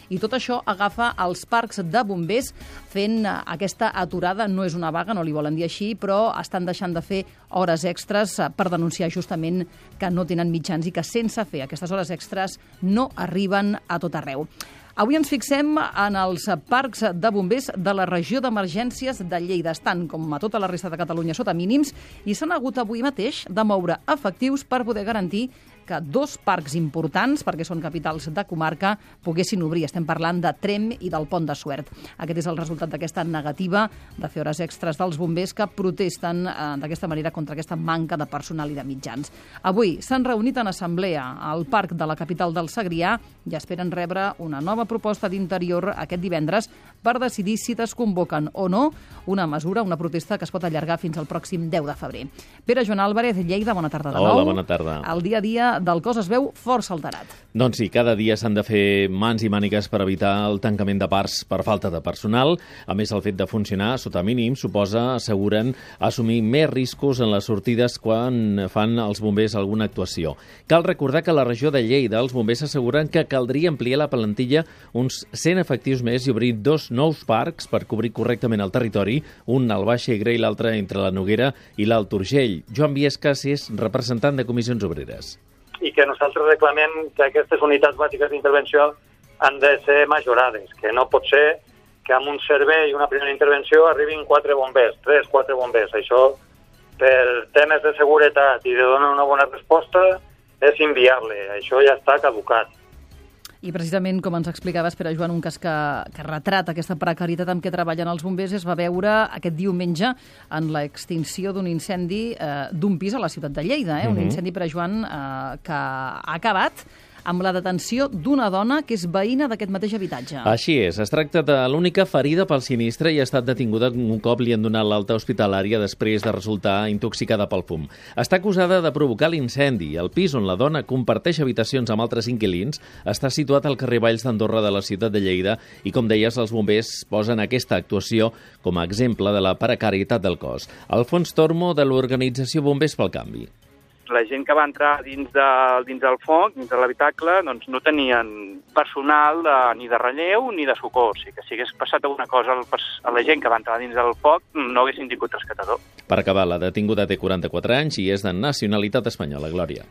i tot això agafa els parcs de bombers fent aquesta aturada. No és una vaga, no li volen dir així, però estan deixant de fer hores extres per denunciar justament que no tenen mitjans i que sense fer aquestes hores extres no arriben a tot arreu. Avui ens fixem en els parcs de bombers de la regió d'emergències de Lleida. Estan, com a tota la resta de Catalunya, sota mínims i s'han hagut avui mateix de moure efectius per poder garantir que dos parcs importants, perquè són capitals de comarca, poguessin obrir. Estem parlant de Tremp i del Pont de Suert. Aquest és el resultat d'aquesta negativa de fer hores extres dels bombers que protesten d'aquesta manera contra aquesta manca de personal i de mitjans. Avui s'han reunit en assemblea al parc de la capital del Segrià i esperen rebre una nova proposta d'Interior aquest divendres per decidir si desconvoquen o no una mesura, una protesta que es pot allargar fins al pròxim 10 de febrer. Pere Joan Álvarez, Lleida, bona tarda de nou. Hola, bona tarda. El dia a dia del cos es veu força alterat. Doncs sí, cada dia s'han de fer mans i mànigues per evitar el tancament de parcs per falta de personal. A més, el fet de funcionar sota mínim suposa, asseguren, assumir més riscos en les sortides quan fan els bombers alguna actuació. Cal recordar que a la regió de Lleida els bombers asseguren que caldria ampliar la plantilla uns 100 efectius més i obrir 2 nous parcs per cobrir correctament el territori, un al Baix Segre i l'altre entre la Noguera i l'Alt Urgell. Joan Viescas és representant de Comissions Obreres. I que nosaltres reclamem que aquestes unitats bàsiques d'intervenció han de ser majorades, que no pot ser que amb un servei i una primera intervenció arribin 4 bombers, 3-4 bombers. Això, per temes de seguretat i de donar una bona resposta, és inviable. Això ja està caducat. I precisament, com ens explicaves, Pere Joan, un cas que retrata aquesta precarietat amb què treballen els bombers es va veure aquest diumenge en l'extinció d'un incendi d'un pis a la ciutat de Lleida. Un incendi, Pere Joan, que ha acabat amb la detenció d'una dona que és veïna d'aquest mateix habitatge. Així és. Es tracta de l'única ferida pel sinistre i ha estat detinguda un cop li han donat l'alta hospitalària després de resultar intoxicada pel fum. Està acusada de provocar l'incendi. El pis on la dona comparteix habitacions amb altres inquilins està situat al carrer Valls d'Andorra de la ciutat de Lleida i, com deies, els bombers posen aquesta actuació com a exemple de la precarietat del cos. Alfons Tormo, de l'organització Bombers pel Canvi. La gent que va entrar dins del foc, dins de l'habitacle, doncs no tenien personal ni de relleu ni de socors. O sigui que si hagués passat alguna cosa a la gent que va entrar dins del foc, no haguessin tingut rescatador. Per acabar, la detinguda té 44 anys i és de nacionalitat espanyola. Glòria.